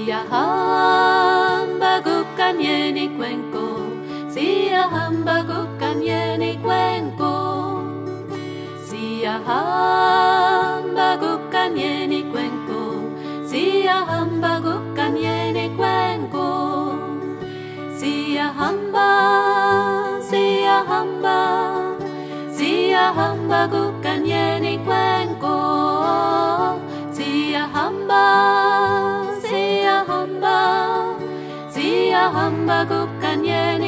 Siyahambagukan yeni cuenco, siyahambagukan yeni cuenco, siyahambagukan yeni cuenco, siyahambagukan yeni cuenco, siyahamba, siyahamba, siyahambagukan yeni cuenco, siyahamba. Siyahambagukan yeni